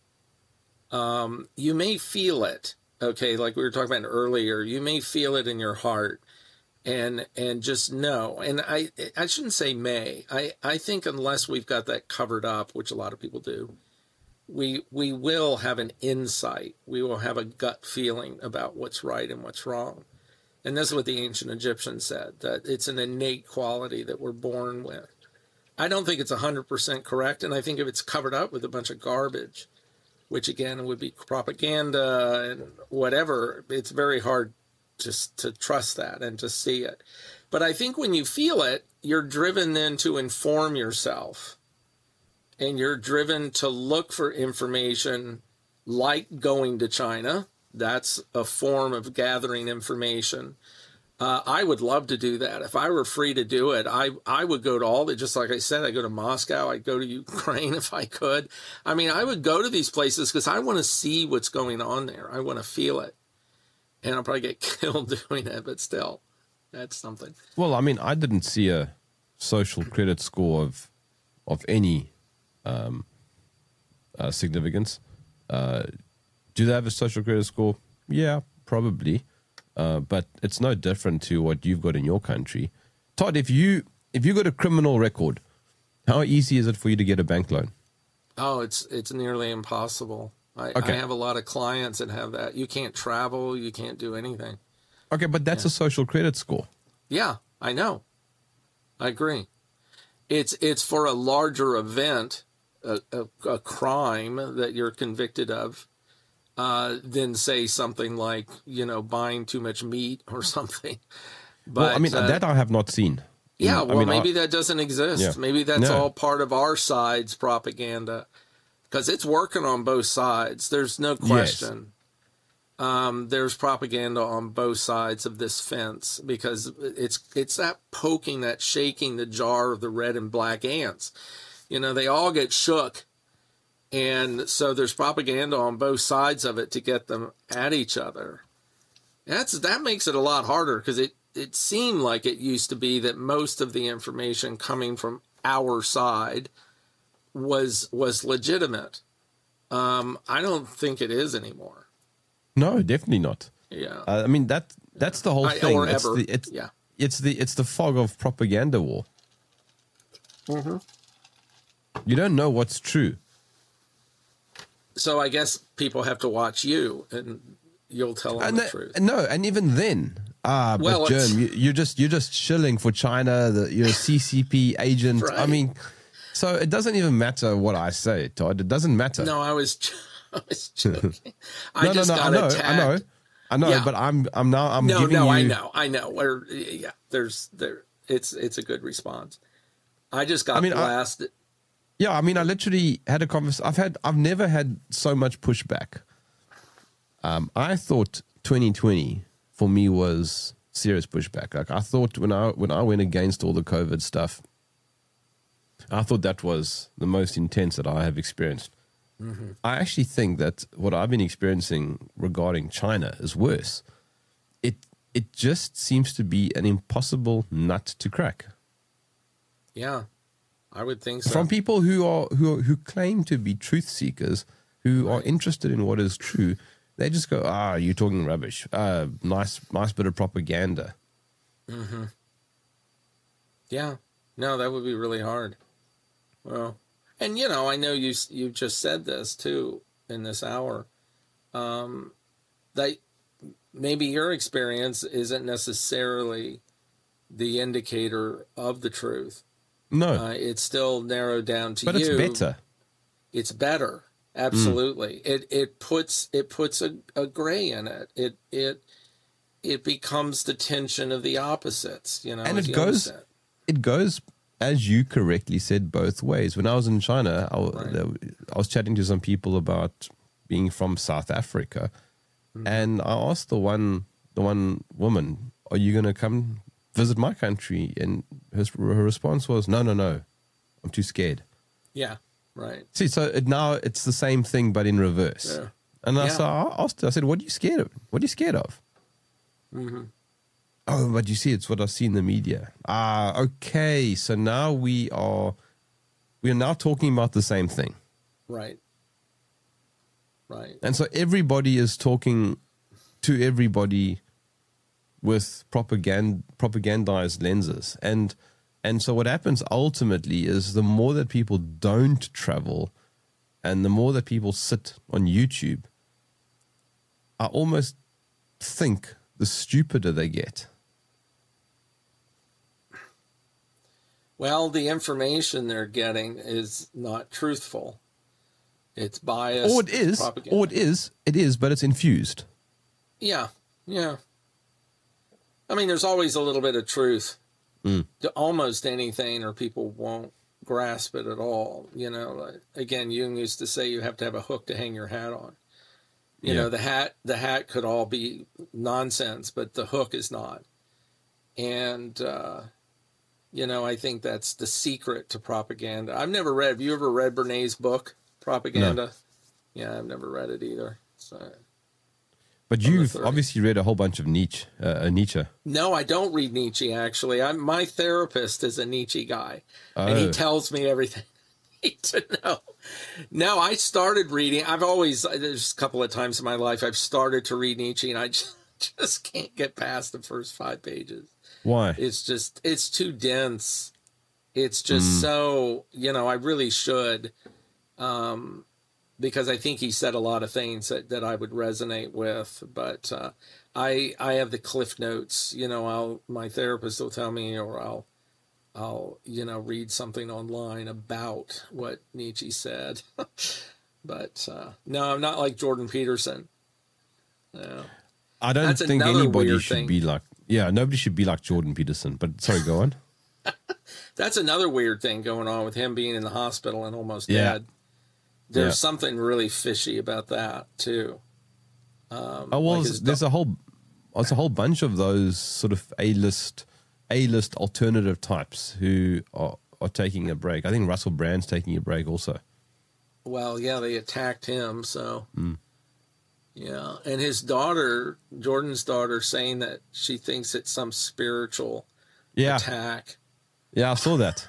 You may feel it. Okay, like we were talking about earlier, you may feel it in your heart and just know. And I shouldn't say may. I think unless we've got that covered up, which a lot of people do, we will have an insight. We will have a gut feeling about what's right and what's wrong. And that's what the ancient Egyptians said, that it's an innate quality that we're born with. I don't think it's 100% correct, and I think if it's covered up with a bunch of garbage, which again would be propaganda and whatever, it's very hard just to trust that and to see it. But I think when you feel it, you're driven then to inform yourself, and you're driven to look for information, like going to China. That's a form of gathering information. I would love to do that. If I were free to do it, I would go to all the, just like I said, I go to Moscow, I'd go to Ukraine if I could. I mean, I would go to these places because I want to see what's going on there. I want to feel it. And I'll probably get killed doing it, but still, that's something. Well, I mean, I didn't see a social credit score of any significance. Do they have a social credit score? Yeah, probably. But it's no different to what you've got in your country. Todd, if you got a criminal record, how easy is it for you to get a bank loan? Oh, it's nearly impossible. I have a lot of clients that have that. You can't travel, you can't do anything. Okay, but that's a social credit score. Yeah, I know. I agree. It's for a larger event, a crime that you're convicted of. Than say something like, buying too much meat or something. But well, I mean, that I have not seen. Yeah, well, maybe that doesn't exist. Yeah. Maybe that's all part of our side's propaganda, because it's working on both sides. There's no question. Yes. There's propaganda on both sides of this fence, because it's that poking, that shaking the jar of the red and black ants. They all get shook. And so there's propaganda on both sides of it to get them at each other. That makes it a lot harder, because it seemed like it used to be that most of the information coming from our side was legitimate. I don't think it is anymore. No, definitely not. Yeah. I mean, that's the whole thing. Or It's ever. it's the fog of propaganda war. Mm-hmm. You don't know what's true. So I guess people have to watch you, and you'll tell them the truth. No, and even then, but Well, Germ, you're just shilling for China. You're a CCP agent. Right. I mean, so it doesn't even matter what I say, Todd. It doesn't matter. No, I was joking. I know, Yeah. but I'm giving No, you. I know. It's a good response. I just got blasted. Yeah, I mean, I literally had a conversation. I've never had so much pushback. I thought 2020 for me was serious pushback. Like, I thought when I went against all the COVID stuff, I thought that was the most intense that I have experienced. Mm-hmm. I actually think that what I've been experiencing regarding China is worse. It just seems to be an impossible nut to crack. Yeah, I would think so. From people who claim to be truth seekers, who are interested in what is true, they just go, you're talking rubbish. Nice bit of propaganda. Mm-hmm. Yeah, no, that would be really hard. Well, and I know you just said this too in this hour, that maybe your experience isn't necessarily the indicator of the truth. No, it's still narrowed down to you. but it's better. It's better, absolutely. It puts a gray in it. It becomes the tension of the opposites. And it goes, as you correctly said, both ways. When I was in China, I was chatting to some people about being from South Africa, and I asked the one woman, "Are you going to come visit my country?" And her response was, "No, I'm too scared." Yeah, right. See, so now it's the same thing, but in reverse. Yeah. And I asked her, I said, "What are you scared of? What are you scared of?" Mm-hmm. Oh, but you see, it's what I see in the media. Okay. So now we are now talking about the same thing. Right. Right. And so everybody is talking to everybody with propagandized lenses. And so what happens ultimately is the more that people don't travel and the more that people sit on YouTube, I almost think the stupider they get. Well, the information they're getting is not truthful. It's biased. Or it is, but it's infused. Yeah. I mean, there's always a little bit of truth to almost anything, or people won't grasp it at all. Again, Jung used to say you have to have a hook to hang your hat on. You know, the hat could all be nonsense, but the hook is not. And, I think that's the secret to propaganda. Have you ever read Bernays' book, Propaganda? No. Yeah, I've never read it either. So. But you've obviously read a whole bunch of Nietzsche. No, I don't read Nietzsche, actually. My therapist is a Nietzsche guy, and he tells me everything I need to know. No, I started reading. There's a couple of times in my life I've started to read Nietzsche, and I just can't get past the first 5 pages. Why? It's too dense. It's just so, I really should. Because I think he said a lot of things that I would resonate with, but I have the cliff notes. My therapist will tell me, or I'll read something online about what Nietzsche said. But no, I'm not like Jordan Peterson. No. I don't think anybody should be like. Yeah, nobody should be like Jordan Peterson. But sorry, go on. That's another weird thing going on with him being in the hospital and almost dead. There's something really fishy about that too. There's a whole bunch of those sort of A-list alternative types who are are taking a break. I think Russell Brand's taking a break also. Well, yeah, they attacked him, so yeah. And his daughter, Jordan's daughter, saying that she thinks it's some spiritual attack. Yeah, I saw that.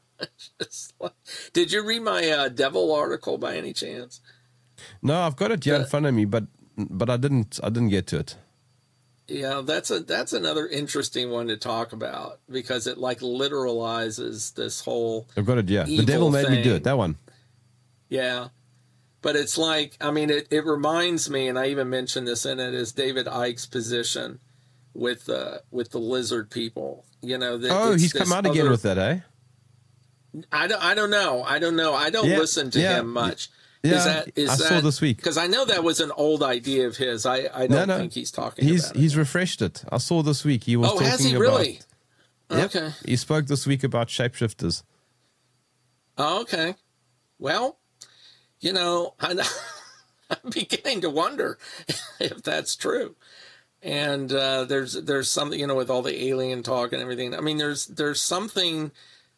Did you read my Devil article by any chance? No, I've got it here in front of me, but I didn't get to it. Yeah, that's another interesting one to talk about because it like literalizes this whole. I've got it. Yeah, the devil made me do it. That one. Yeah, but it's like, I mean, it reminds me, and I even mentioned this in it, is David Icke's position with the lizard people. You know, he's come out again with that, eh? I don't know. I don't listen to him much. Yeah, I saw this week because I know that was an old idea of his. I don't think he's talking. He's refreshed it. I saw this week he was. Oh, talking has he really? Yep, okay. He spoke this week about shapeshifters. Oh, okay. Well, you know, I'm beginning to wonder if that's true. And there's something, you know, with all the alien talk and everything. I mean, there's something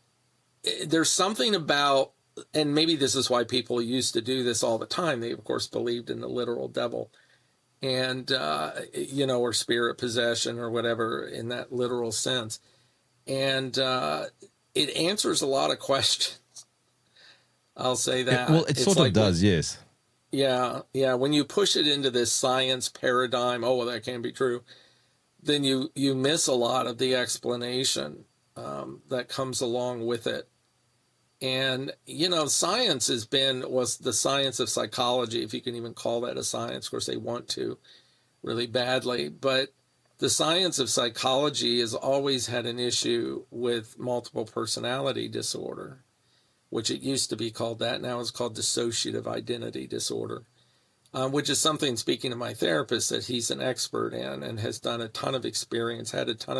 about. And maybe this is why people used to do this all the time. They, of course, believed in the literal devil and, you know, or spirit possession or whatever in that literal sense. And it answers a lot of questions. I'll say that. It sort of does, yes. Yeah, yeah. When you push it into this science paradigm, oh, well, that can't be true, then you miss a lot of the explanation that comes along with it. And, you know, science was the science of psychology, if you can even call that a science. Of course, they want to really badly. But the science of psychology has always had an issue with multiple personality disorder, which it used to be called that. Now it's called dissociative identity disorder, which is something, speaking to my therapist, that he's an expert in and has done had a ton of experience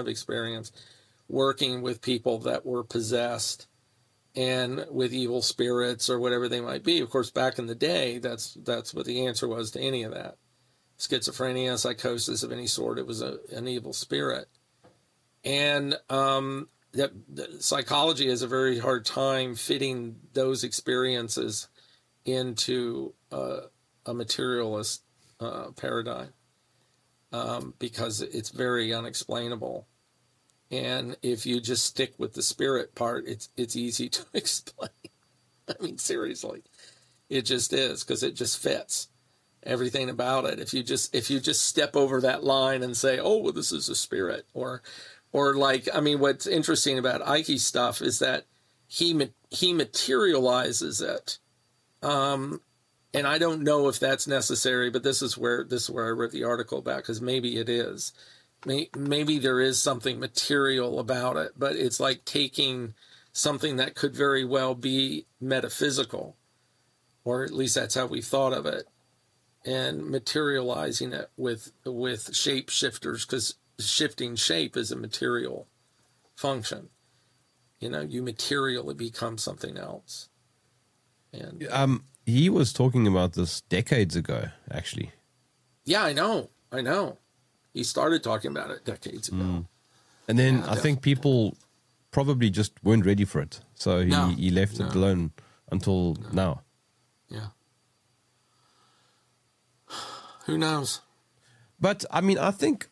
working with people that were possessed and with evil spirits or whatever they might be. Of course, back in the day, that's what the answer was to any of that. Schizophrenia, psychosis of any sort, it was an evil spirit. And that psychology has a very hard time fitting those experiences into a materialist paradigm because it's very unexplainable. And if you just stick with the spirit part, it's easy to explain. I mean, seriously, it just is, because it just fits everything about it. If you just step over that line and say, oh, well, this is a spirit, or like, I mean, what's interesting about Ike's stuff is that he materializes it. And I don't know if that's necessary, but this is where I wrote the article about, because maybe it is. Maybe there is something material about it, but it's like taking something that could very well be metaphysical, or at least that's how we thought of it, and materializing it with shape shifters, because shifting shape is a material function. You know, you materially become something else. And he was talking about this decades ago, actually. Yeah, I know. He started talking about it decades ago. And then I think people probably just weren't ready for it. So he left it alone until now. Yeah. Who knows? But, I mean, I think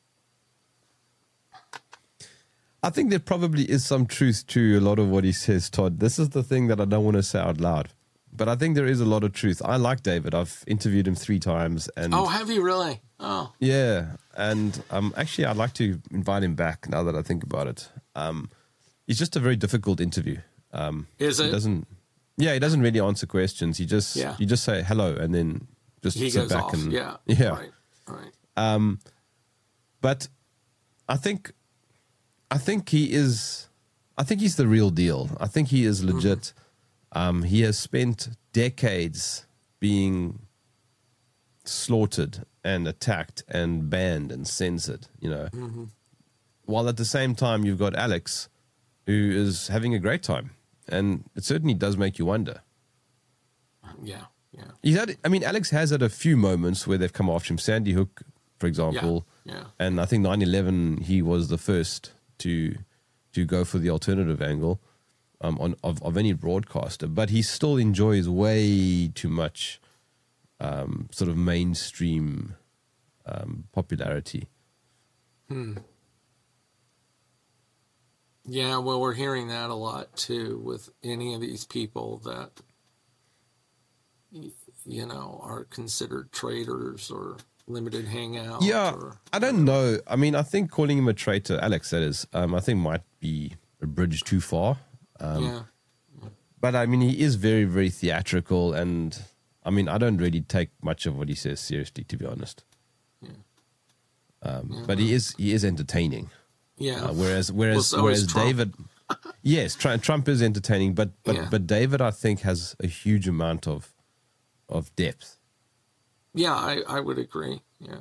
there probably is some truth to a lot of what he says, Todd. This is the thing that I don't want to say out loud. But I think there is a lot of truth. I like David. I've interviewed him 3 times. And oh, have you really? Oh. Yeah. And actually, I'd like to invite him back now that I think about it. It's just a very difficult interview. Is it? He doesn't really answer questions. You just say hello and then just sit back and right. But I think he's the real deal. I think he is legit. He has spent decades being slaughtered and attacked and banned and censored, you know. While at the same time you've got Alex, who is having a great time, and it certainly does make you wonder. Yeah. Alex has had a few moments where they've come after him. Sandy Hook, for example, and I think 9/11 he was the first to go for the alternative angle. of any broadcaster, but he still enjoys way too much sort of mainstream popularity. Yeah, well, we're hearing that a lot too with any of these people that, are considered traitors or limited hangout. Yeah, or I don't know. I mean, I think calling him a traitor, Alex, that is, I think might be a bridge too far. Yeah. But I mean, he is very, very theatrical, and I mean, I don't really take much of what he says seriously, to be honest. Yeah. But he is entertaining. Yeah. Whereas so is Trump. David, yes, Trump is entertaining, but David, I think, has a huge amount of depth. Yeah, I would agree. Yeah.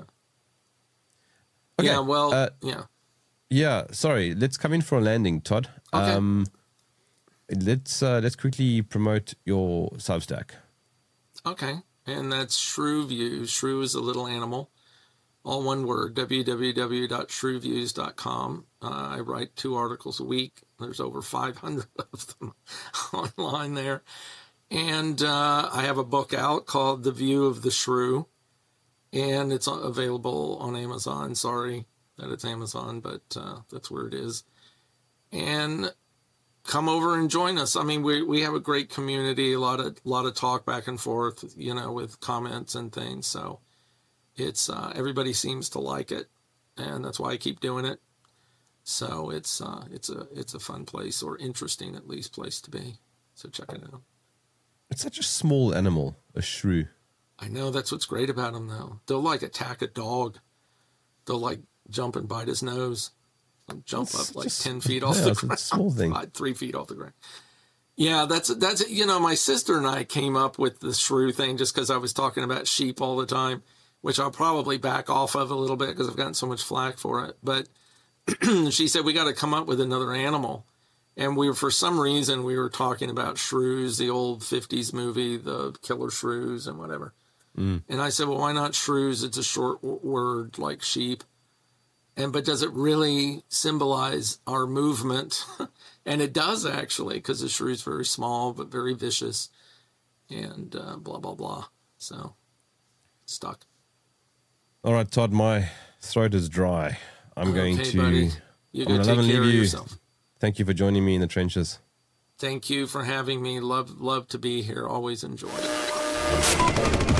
Okay, Yeah. Well. Yeah. Yeah. Sorry. Let's come in for a landing, Todd. Okay. Let's quickly promote your Substack. Okay. And that's Shrew Views. Shrew is a little animal. All one word, www.shrewviews.com. I write 2 articles a week. There's over 500 of them online there. And I have a book out called The View of the Shrew. And it's available on Amazon. Sorry that it's Amazon, but that's where it is. And come over and join us. I mean, we have a great community, a lot of talk back and forth, with comments and things. So it's everybody seems to like it, and that's why I keep doing it. So it's a fun place, or interesting at least place to be. So check it out. It's such a small animal, a shrew. I know, that's what's great about them, though. They'll like attack a dog. They'll like jump and bite his nose. Jump up like 10 feet off the ground. It's a small thing. 3 feet off the ground. Yeah, that's my sister and I came up with the shrew thing just because I was talking about sheep all the time, which I'll probably back off of a little bit because I've gotten so much flack for it. But she said, we got to come up with another animal. And for some reason, we were talking about shrews, the old 50s movie, the killer shrews and whatever. And I said, well, why not shrews? It's a short word like sheep. But does it really symbolize our movement? And it does, actually, because the shrew is very small but very vicious, and blah, blah, blah. So, stuck. All right, Todd, my throat is dry. I'm going to buddy. You got to take care of yourself. Thank you for joining me in the trenches. Thank you for having me. Love to be here. Always enjoy it.